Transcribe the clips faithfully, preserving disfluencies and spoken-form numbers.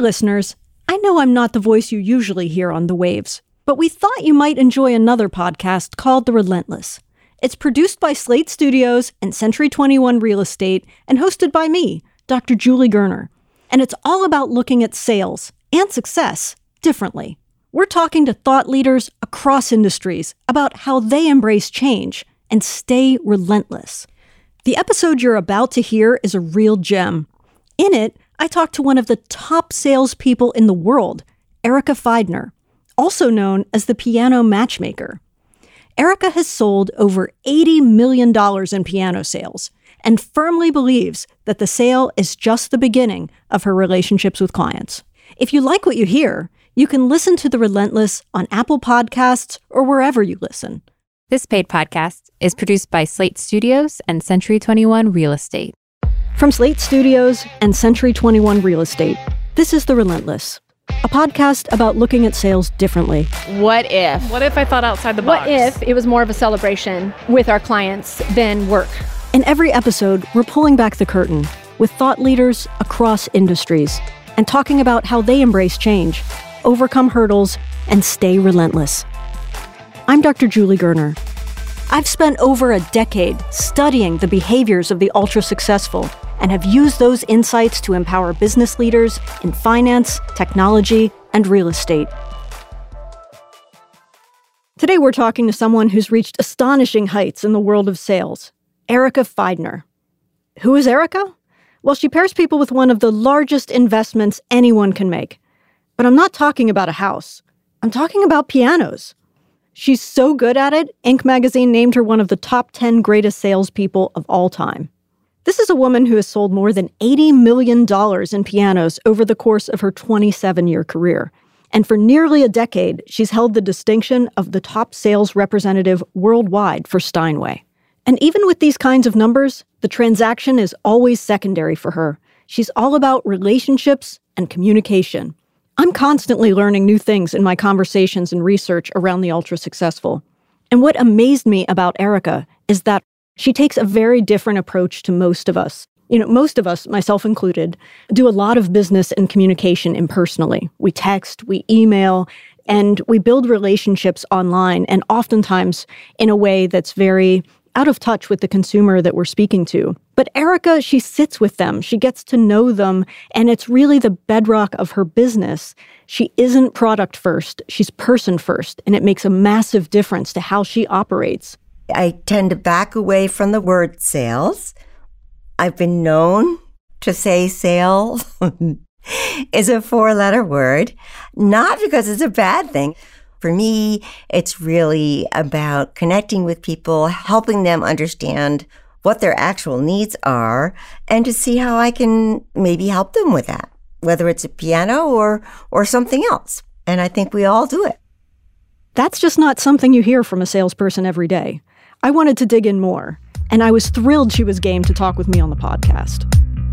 listeners, I know I'm not the voice you usually hear on the waves, but we thought you might enjoy another podcast called The Relentless. It's produced by Slate Studios and Century twenty-one Real Estate and hosted by me, Doctor Julie Gerner. And it's all about looking at sales and success differently. We're talking to thought leaders across industries about how they embrace change and stay relentless. The episode you're about to hear is a real gem. In it, I talked to one of the top salespeople in the world, Erica Feidner, also known as the piano matchmaker. Erica has sold over eighty million dollars in piano sales and firmly believes that the sale is just the beginning of her relationships with clients. If you like what you hear, you can listen to The Relentless on Apple Podcasts or wherever you listen. This paid podcast is produced by Slate Studios and Century twenty-one Real Estate. From Slate Studios and Century twenty-one Real Estate, this is The Relentless, a podcast about looking at sales differently. What if? What if I thought outside the box? What if it was more of a celebration with our clients than work? In every episode, we're pulling back the curtain with thought leaders across industries and talking about how they embrace change, overcome hurdles, and stay relentless. I'm Doctor Julie Gerner. I've spent over a decade studying the behaviors of the ultra-successful and have used those insights to empower business leaders in finance, technology, and real estate. Today, we're talking to someone who's reached astonishing heights in the world of sales, Erica Feidner. Who is Erica? Well, she pairs people with one of the largest investments anyone can make. But I'm not talking about a house. I'm talking about pianos. She's so good at it, Inc magazine named her one of the top ten greatest salespeople of all time. This is a woman who has sold more than eighty million dollars in pianos over the course of her twenty-seven-year career. And for nearly a decade, she's held the distinction of the top sales representative worldwide for Steinway. And even with these kinds of numbers, the transaction is always secondary for her. She's all about relationships and communication. I'm constantly learning new things in my conversations and research around the ultra-successful. And what amazed me about Erica is that she takes a very different approach to most of us. You know, most of us, myself included, do a lot of business and communication impersonally. We text, we email, and we build relationships online, and oftentimes in a way that's very out of touch with the consumer that we're speaking to. But Erica, she sits with them, she gets to know them, and it's really the bedrock of her business. She isn't product first, she's person first, and it makes a massive difference to how she operates. I tend to back away from the word sales. I've been known to say sale is a four-letter word, not because it's a bad thing. For me, it's really about connecting with people, helping them understand what their actual needs are, and to see how I can maybe help them with that, whether it's a piano or or something else. And I think we all do it. That's just not something you hear from a salesperson every day. I wanted to dig in more, and I was thrilled she was game to talk with me on the podcast.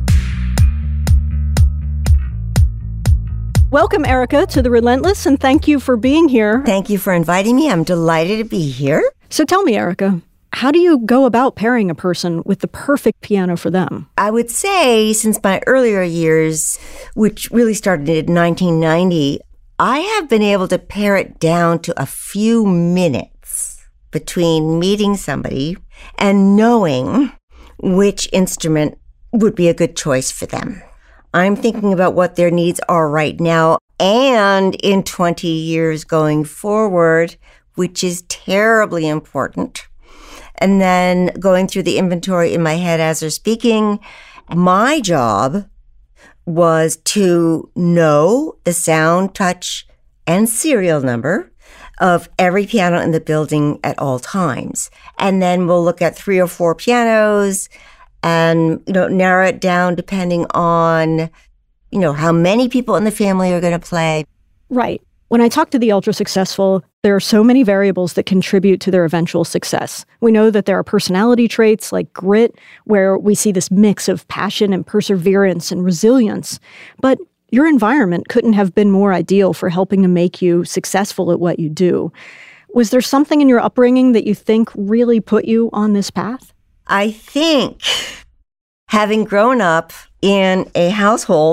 Welcome, Erica, to The Relentless, and thank you for being here. Thank you for inviting me. I'm delighted to be here. So tell me, Erica, how do you go about pairing a person with the perfect piano for them? I would say since my earlier years, which really started in nineteen ninety, I have been able to pare it down to a few minutes between meeting somebody and knowing which instrument would be a good choice for them. I'm thinking about what their needs are right now and in twenty years going forward, which is terribly important. And then going through the inventory in my head as they're speaking, my job was to know the sound, touch, and serial number of every piano in the building at all times. And then we'll look at three or four pianos and, you know, narrow it down depending on, you know, how many people in the family are going to play. Right. When I talk to the ultra-successful, there are so many variables that contribute to their eventual success. We know that there are personality traits like grit, where we see this mix of passion and perseverance and resilience. But your environment couldn't have been more ideal for helping to make you successful at what you do. Was there something in your upbringing that you think really put you on this path? I think having grown up in a household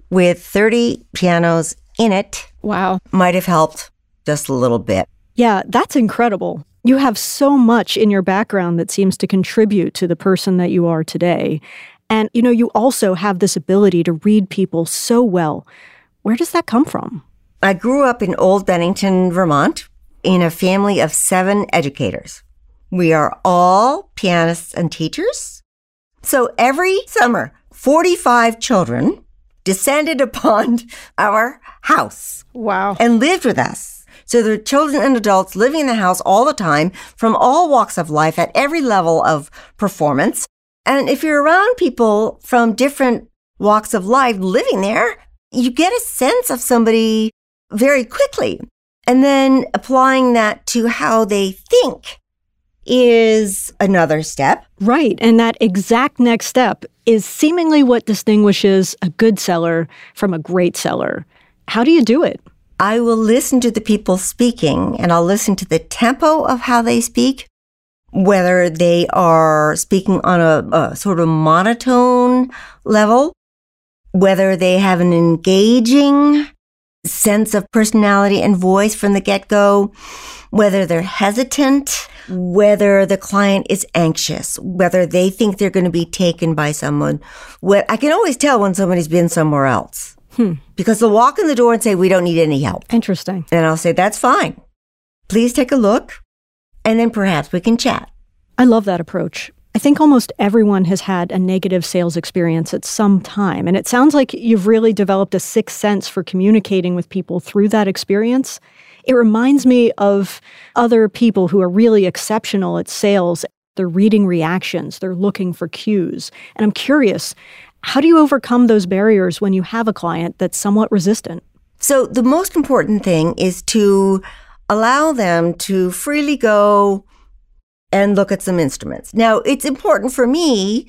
with thirty pianos in it. Wow. Might have helped just a little bit. Yeah, that's incredible. You have so much in your background that seems to contribute to the person that you are today. And, you know, you also have this ability to read people so well. Where does that come from? I grew up in Old Bennington, Vermont, in a family of seven educators. We are all pianists and teachers. So every summer, forty-five children descended upon our house. Wow. And lived with us. So there are children and adults living in the house all the time from all walks of life at every level of performance. And if you're around people from different walks of life living there, you get a sense of somebody very quickly. And then applying that to how they think is another step. Right. And that exact next step is seemingly what distinguishes a good seller from a great seller. How do you do it? I will listen to the people speaking, and I'll listen to the tempo of how they speak, whether they are speaking on a, a sort of monotone level, whether they have an engaging sense of personality and voice from the get-go, whether they're hesitant, whether the client is anxious, whether they think they're going to be taken by someone. What, I can always tell when somebody's been somewhere else. Hmm. Because they'll walk in the door and say, we don't need any help. Interesting. And I'll say, that's fine. Please take a look, and then perhaps we can chat. I love that approach. I think almost everyone has had a negative sales experience at some time. And it sounds like you've really developed a sixth sense for communicating with people through that experience. It reminds me of other people who are really exceptional at sales. They're reading reactions. They're looking for cues. And I'm curious, how do you overcome those barriers when you have a client that's somewhat resistant? So the most important thing is to allow them to freely go and look at some instruments. Now, it's important for me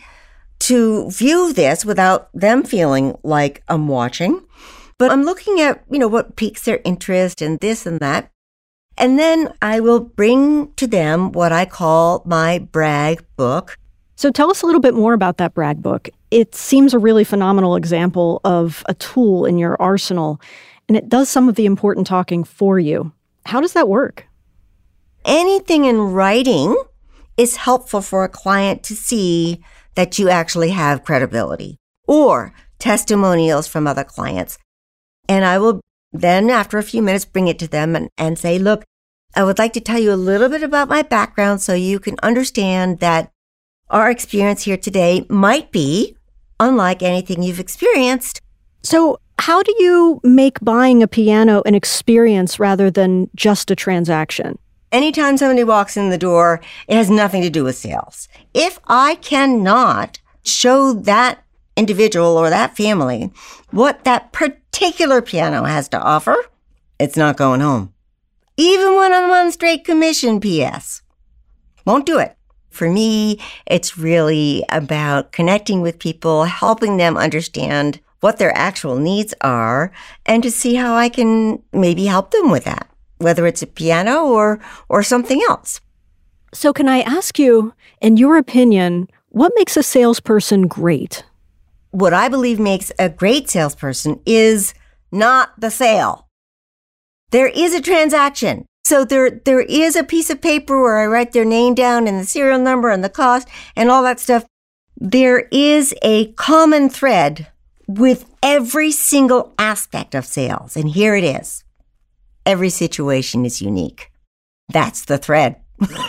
to view this without them feeling like I'm watching, but I'm looking at, you know, what piques their interest and this and that. And then I will bring to them what I call my brag book. So tell us a little bit more about that brag book. It seems a really phenomenal example of a tool in your arsenal, and it does some of the important talking for you. How does that work? Anything in writing is helpful for a client to see that you actually have credibility, or testimonials from other clients. And I will then, after a few minutes, bring it to them and, and say, look, I would like to tell you a little bit about my background so you can understand that our experience here today might be unlike anything you've experienced. So how do you make buying a piano an experience rather than just a transaction? Anytime somebody walks in the door, it has nothing to do with sales. If I cannot show that individual or that family what that particular piano has to offer, it's not going home. Even when I'm on straight commission, P S Won't do it. For me, it's really about connecting with people, helping them understand what their actual needs are, and to see how I can maybe help them with that, whether it's a piano or or something else. So can I ask you, in your opinion, what makes a salesperson great? What I believe makes a great salesperson is not the sale. There is a transaction. So there, there is a piece of paper where I write their name down and the serial number and the cost and all that stuff. There is a common thread with every single aspect of sales. And here it is. Every situation is unique. That's the thread.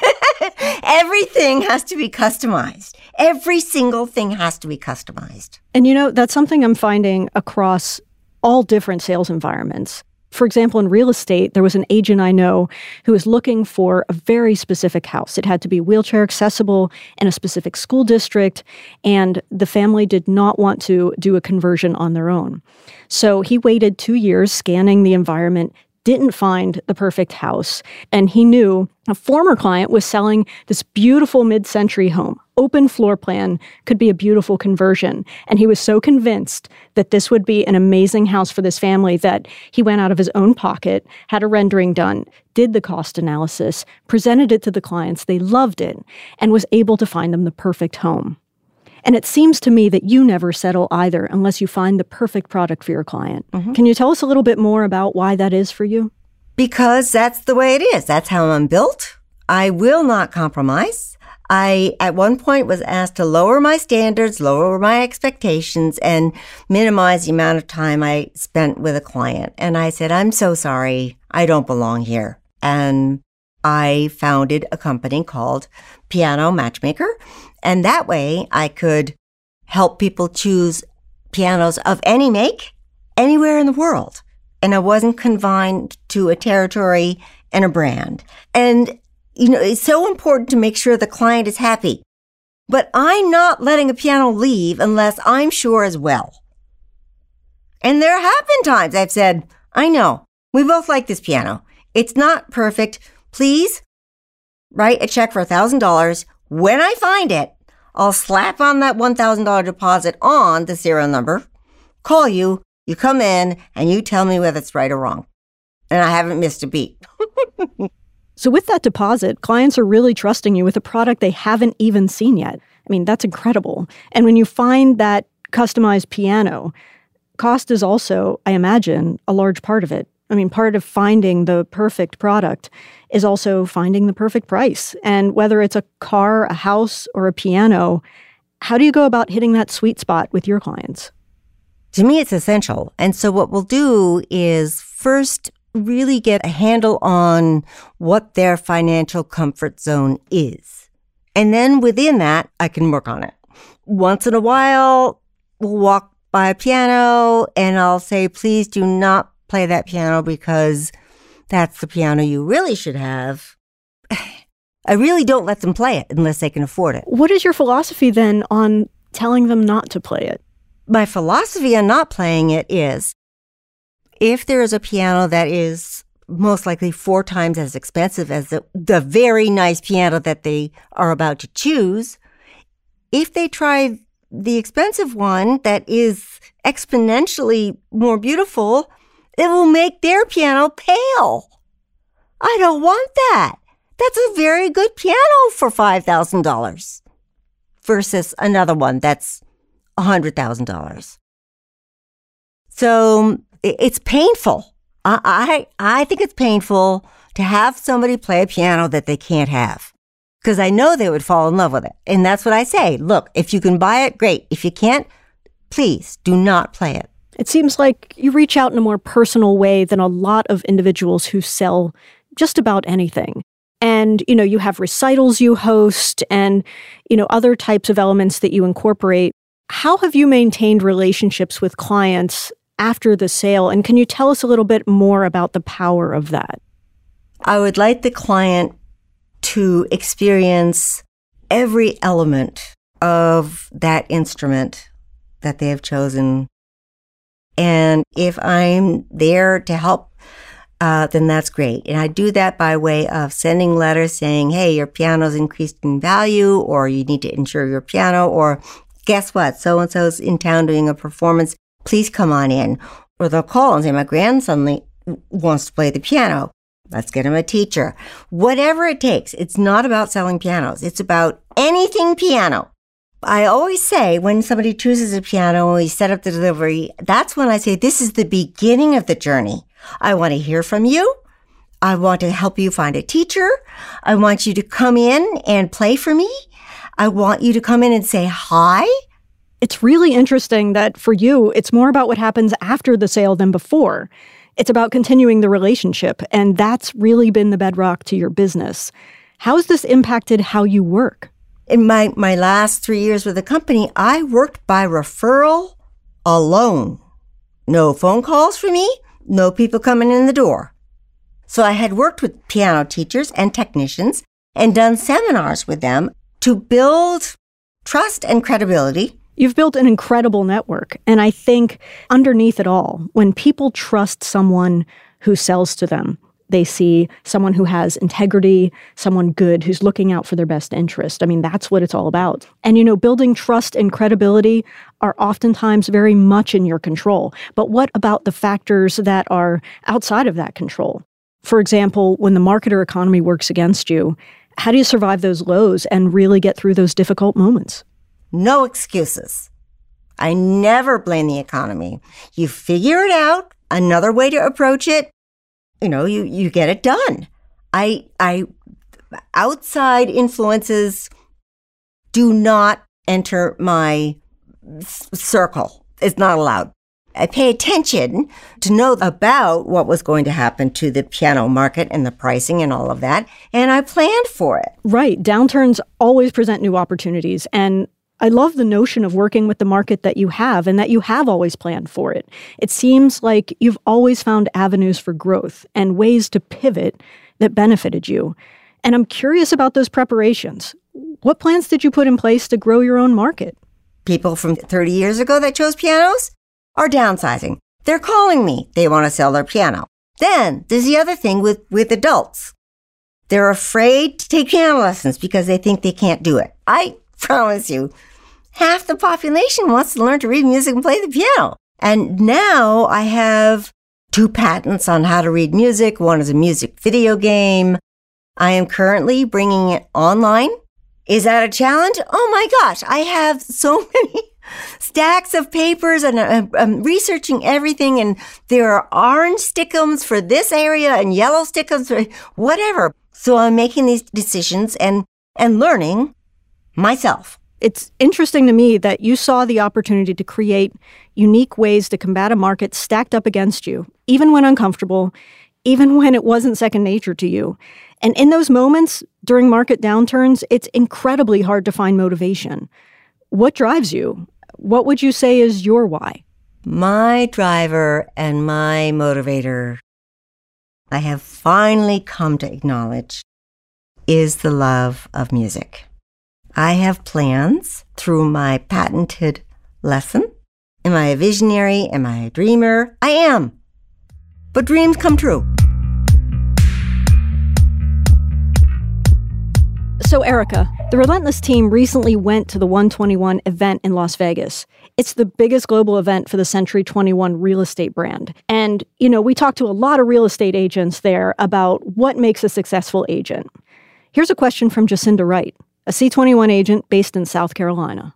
Everything has to be customized. Every single thing has to be customized. And you know, that's something I'm finding across all different sales environments. For example, in real estate, there was an agent I know who was looking for a very specific house. It had to be wheelchair accessible in a specific school district, and the family did not want to do a conversion on their own. So he waited two years scanning the environment, didn't find the perfect house, and he knew a former client was selling this beautiful mid-century home. Open floor plan, could be a beautiful conversion. And he was so convinced that this would be an amazing house for this family that he went out of his own pocket, had a rendering done, did the cost analysis, presented it to the clients, they loved it, and was able to find them the perfect home. And it seems to me that you never settle either unless you find the perfect product for your client. Mm-hmm. Can you tell us a little bit more about why that is for you? Because that's the way it is. That's how I'm built. I will not compromise. I, at one point, was asked to lower my standards, lower my expectations, and minimize the amount of time I spent with a client. And I said, I'm so sorry. I don't belong here. And I founded a company called Piano Matchmaker. And that way I could help people choose pianos of any make, anywhere in the world. And I wasn't confined to a territory and a brand. And, you know, it's so important to make sure the client is happy. But I'm not letting a piano leave unless I'm sure as well. And there have been times I've said, I know, we both like this piano. It's not perfect. Please write a check for one thousand dollars. When I find it, I'll slap on that one thousand dollars deposit on the serial number, call you, you come in, and you tell me whether it's right or wrong. And I haven't missed a beat. So with that deposit, clients are really trusting you with a product they haven't even seen yet. I mean, that's incredible. And when you find that customized piano, cost is also, I imagine, a large part of it. I mean, part of finding the perfect product is also finding the perfect price. And whether it's a car, a house, or a piano, how do you go about hitting that sweet spot with your clients? To me, it's essential. And so what we'll do is first really get a handle on what their financial comfort zone is. And then within that, I can work on it. Once in a while, we'll walk by a piano and I'll say, please do not play that piano because that's the piano you really should have. I really don't let them play it unless they can afford it. What is your philosophy then on telling them not to play it? My philosophy on not playing it is, if there is a piano that is most likely four times as expensive as the, the very nice piano that they are about to choose, if they try the expensive one that is exponentially more beautiful, it will make their piano pale. I don't want that. That's a very good piano for five thousand dollars versus another one that's one hundred thousand dollars. So it's painful. I, I I think it's painful to have somebody play a piano that they can't have, because I know they would fall in love with it. And that's what I say. Look, if you can buy it, great. If you can't, please do not play it. It seems like you reach out in a more personal way than a lot of individuals who sell just about anything. And, you know, you have recitals you host and, you know, other types of elements that you incorporate. How have you maintained relationships with clients after the sale? And can you tell us a little bit more about the power of that? I would like the client to experience every element of that instrument that they have chosen. And if I'm there to help, uh, then that's great. And I do that by way of sending letters saying, hey, your piano's increased in value, or you need to insure your piano, or guess what? So-and-so's in town doing a performance. Please come on in. Or they'll call and say, my grandson wants to play the piano. Let's get him a teacher. Whatever it takes. It's not about selling pianos. It's about anything piano. I always say when somebody chooses a piano and we set up the delivery, that's when I say, this is the beginning of the journey. I want to hear from you. I want to help you find a teacher. I want you to come in and play for me. I want you to come in and say hi. It's really interesting that for you, it's more about what happens after the sale than before. It's about continuing the relationship, and that's really been the bedrock to your business. How has this impacted how you work? In my, my last three years with the company, I worked by referral alone. No phone calls for me, no people coming in the door. So I had worked with piano teachers and technicians and done seminars with them to build trust and credibility. You've built an incredible network. And I think underneath it all, when people trust someone who sells to them, they see someone who has integrity, someone good, who's looking out for their best interest. I mean, that's what it's all about. And, you know, building trust and credibility are oftentimes very much in your control. But what about the factors that are outside of that control? For example, when the market or economy works against you, how do you survive those lows and really get through those difficult moments? No excuses. I never blame the economy. You figure it out, another way to approach it, you know, you, you get it done. I, I, outside influences do not enter my s- circle. It's not allowed. I pay attention to know about what was going to happen to the piano market and the pricing and all of that, and I planned for it. Right. Downturns always present new opportunities, and I love the notion of working with the market that you have and that you have always planned for it. It seems like you've always found avenues for growth and ways to pivot that benefited you. And I'm curious about those preparations. What plans did you put in place to grow your own market? People from thirty years ago that chose pianos are downsizing. They're calling me. They want to sell their piano. Then there's the other thing with, with adults. They're afraid to take piano lessons because they think they can't do it. I promise you, half the population wants to learn to read music and play the piano. And now I have two patents on how to read music. One is a music video game. I am currently bringing it online. Is that a challenge? Oh my gosh, I have so many stacks of papers and I'm, I'm researching everything, and there are orange stickums for this area and yellow stickums for whatever. So I'm making these decisions and, and learning myself. It's interesting to me that you saw the opportunity to create unique ways to combat a market stacked up against you, even when uncomfortable, even when it wasn't second nature to you. And in those moments, during market downturns, it's incredibly hard to find motivation. What drives you? What would you say is your why? My driver and my motivator, I have finally come to acknowledge, is the love of music. I have plans through my patented lesson. Am I a visionary? Am I a dreamer? I am. But dreams come true. So, Erica, the Relentless team recently went to the one twenty-one event in Las Vegas. It's the biggest global event for the Century twenty-one real estate brand. And, you know, we talked to a lot of real estate agents there about what makes a successful agent. Here's a question from Jacinda Wright, a C twenty-one agent based in South Carolina.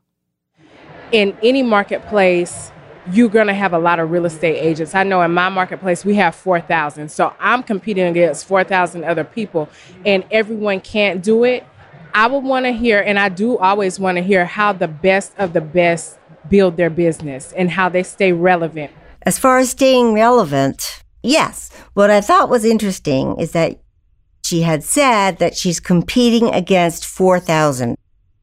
In any marketplace, you're going to have a lot of real estate agents. I know in my marketplace, we have four thousand. So I'm competing against four thousand other people, and everyone can't do it. I would want to hear, and I do always want to hear, how the best of the best build their business and how they stay relevant. As far as staying relevant, yes. What I thought was interesting is that she had said that she's competing against four thousand.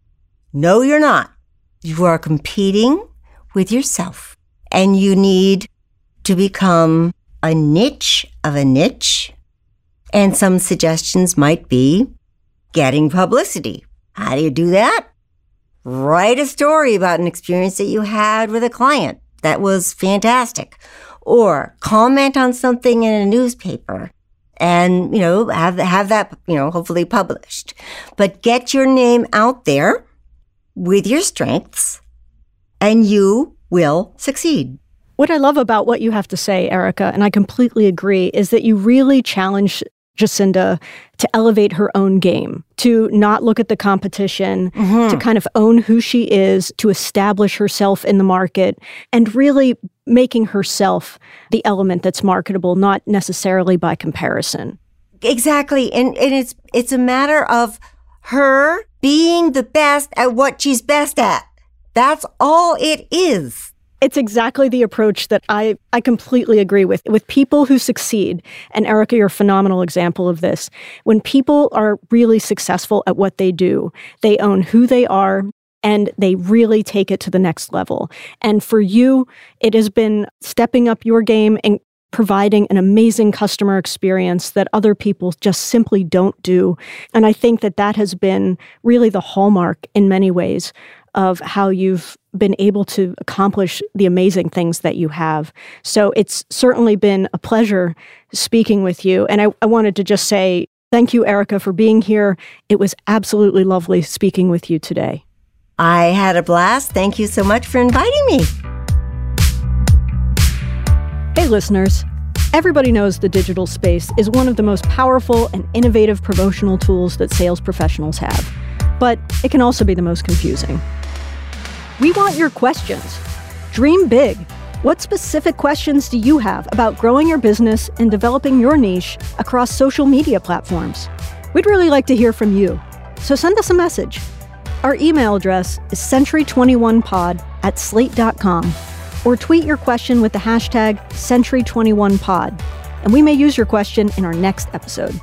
No, you're not. You are competing with yourself, and you need to become a niche of a niche. And some suggestions might be getting publicity. How do you do that? Write a story about an experience that you had with a client that was fantastic. Or comment on something in a newspaper and, you know, have, have that, you know, hopefully published. But get your name out there with your strengths, and you will succeed. What I love about what you have to say, Erica, and I completely agree, is that you really challenge Jacinda to elevate her own game, to not look at the competition, mm-hmm. to kind of own who she is, to establish herself in the market, and really making herself the element that's marketable, not necessarily by comparison. Exactly. And, and it's it's a matter of her being the best at what she's best at. That's all it is. It's exactly the approach that I, I completely agree with. With people who succeed, and Erica, you're a phenomenal example of this, when people are really successful at what they do, they own who they are, and they really take it to the next level. And for you, it has been stepping up your game and providing an amazing customer experience that other people just simply don't do. And I think that that has been really the hallmark in many ways of how you've been able to accomplish the amazing things that you have. So it's certainly been a pleasure speaking with you. And I, I wanted to just say thank you, Erica, for being here. It was absolutely lovely speaking with you today. I had a blast. Thank you so much for inviting me. Hey, listeners. Everybody knows the digital space is one of the most powerful and innovative promotional tools that sales professionals have. But it can also be the most confusing. We want your questions. Dream big. What specific questions do you have about growing your business and developing your niche across social media platforms? We'd really like to hear from you, so send us a message. Our email address is century twenty-one pod at slate dot com, or tweet your question with the hashtag century twenty-one pod, and we may use your question in our next episode.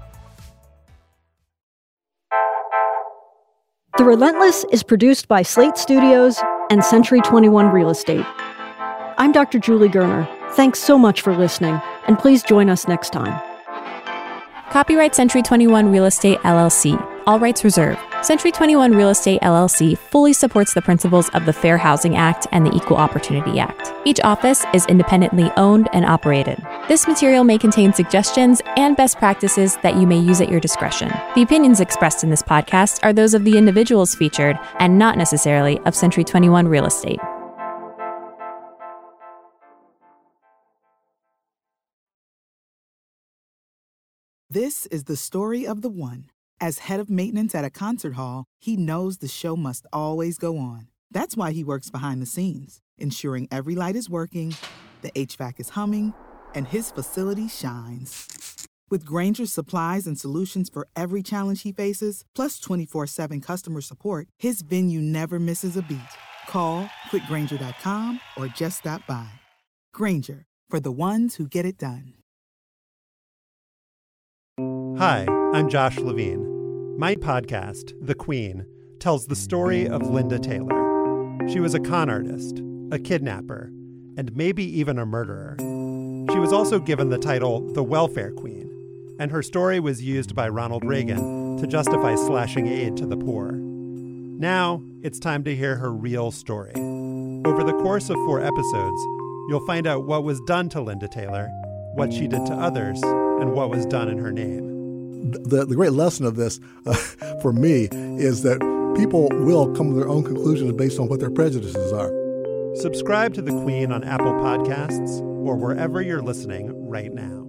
The Relentless is produced by Slate Studios and Century twenty-one Real Estate. I'm Doctor Julie Gerner. Thanks so much for listening, and please join us next time. Copyright Century twenty-one Real Estate, L L C. All rights reserved. Century twenty-one Real Estate, L L C fully supports the principles of the Fair Housing Act and the Equal Opportunity Act. Each office is independently owned and operated. This material may contain suggestions and best practices that you may use at your discretion. The opinions expressed in this podcast are those of the individuals featured and not necessarily of Century twenty-one Real Estate. This is the story of the one. As head of maintenance at a concert hall, he knows the show must always go on. That's why he works behind the scenes, ensuring every light is working, the H V A C is humming, and his facility shines. With Grainger's supplies and solutions for every challenge he faces, plus twenty-four seven customer support, his venue never misses a beat. Call quick grainger dot com or just stop by. Grainger, for the ones who get it done. Hi, I'm Josh Levine. My podcast, The Queen, tells the story of Linda Taylor. She was a con artist, a kidnapper, and maybe even a murderer. She was also given the title the Welfare Queen, and her story was used by Ronald Reagan to justify slashing aid to the poor. Now, it's time to hear her real story. Over the course of four episodes, you'll find out what was done to Linda Taylor, what she did to others, and what was done in her name. The, the great lesson of this, uh, for me, is that people will come to their own conclusions based on what their prejudices are. Subscribe to The Queen on Apple Podcasts or wherever you're listening right now.